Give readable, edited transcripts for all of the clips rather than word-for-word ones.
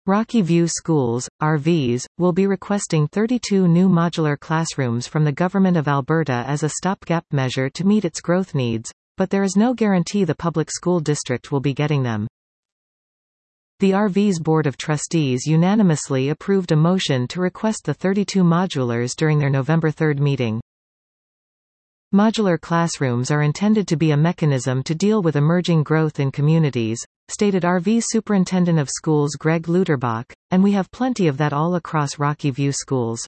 Rocky View Schools, RVs, will be requesting 32 new modular classrooms from the Government of Alberta as a stopgap measure to meet its growth needs, but there is no guarantee the public school district will be getting them. The RV's Board of Trustees unanimously approved a motion to request the 32 modulars during their November 3 meeting. Modular classrooms are intended to be a mechanism to deal with emerging growth in communities, stated RV Superintendent of Schools Greg Luterbach, and we have plenty of that all across Rocky View Schools.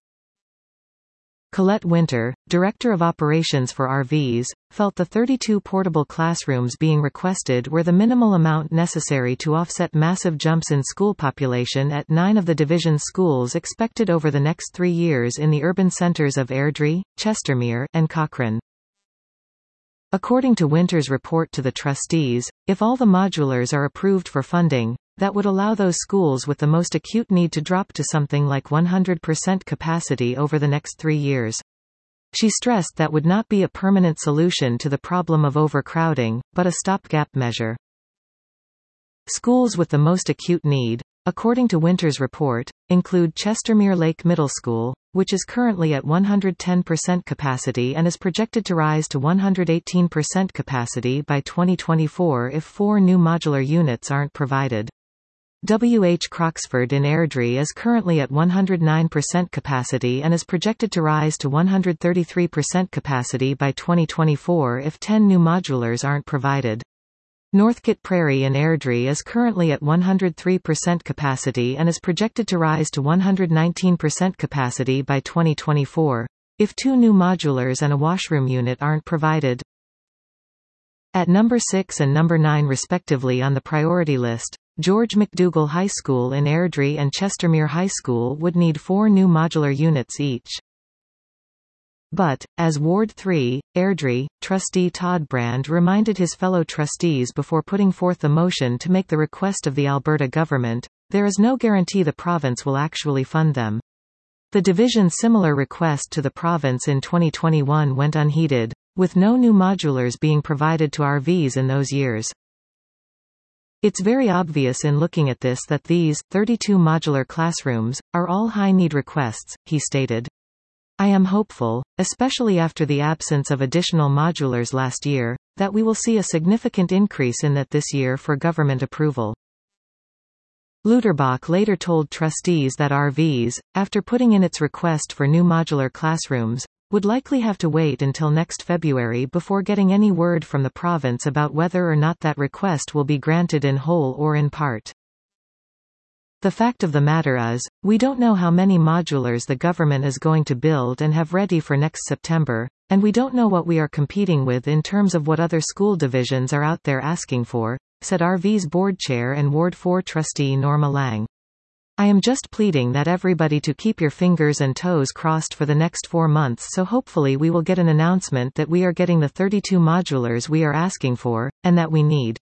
Colette Winter, Director of Operations for RVs, felt the 32 portable classrooms being requested were the minimal amount necessary to offset massive jumps in school population at 9 of the division's schools expected over the next 3 years in the urban centres of Airdrie, Chestermere, and Cochrane. According to Winter's report to the trustees, if all the modulars are approved for funding, that would allow those schools with the most acute need to drop to something like 100% capacity over the next 3 years. She stressed that would not be a permanent solution to the problem of overcrowding, but a stopgap measure. Schools with the most acute need, according to Winter's report, include Chestermere Lake Middle School, which is currently at 110% capacity and is projected to rise to 118% capacity by 2024 if 4 new modular units aren't provided. W.H. Croxford in Airdrie is currently at 109% capacity and is projected to rise to 133% capacity by 2024 if 10 new modulars aren't provided. Northcote Prairie in Airdrie is currently at 103% capacity and is projected to rise to 119% capacity by 2024, if 2 new modulars and a washroom unit aren't provided. At number 6 and number 9 respectively on the priority list, George McDougall High School in Airdrie and Chestermere High School would need 4 new modular units each. But, as Ward 3, Airdrie, trustee Todd Brand reminded his fellow trustees before putting forth the motion to make the request of the Alberta government, there is no guarantee the province will actually fund them. The division's similar request to the province in 2021 went unheeded, with no new modulars being provided to RVs in those years. It's very obvious in looking at this that these 32 modular classrooms are all high-need requests, he stated. I am hopeful, especially after the absence of additional modulars last year, that we will see a significant increase in that this year for government approval. Luterbach later told trustees that RVs, after putting in its request for new modular classrooms, would likely have to wait until next February before getting any word from the province about whether or not that request will be granted in whole or in part. The fact of the matter is, we don't know how many modulars the government is going to build and have ready for next September, and we don't know what we are competing with in terms of what other school divisions are out there asking for, said RV's board chair and Ward 4 trustee Norma Lang. I am just pleading that everybody to keep your fingers and toes crossed for the next 4 months, so hopefully we will get an announcement that we are getting the 32 modulars we are asking for, and that we need.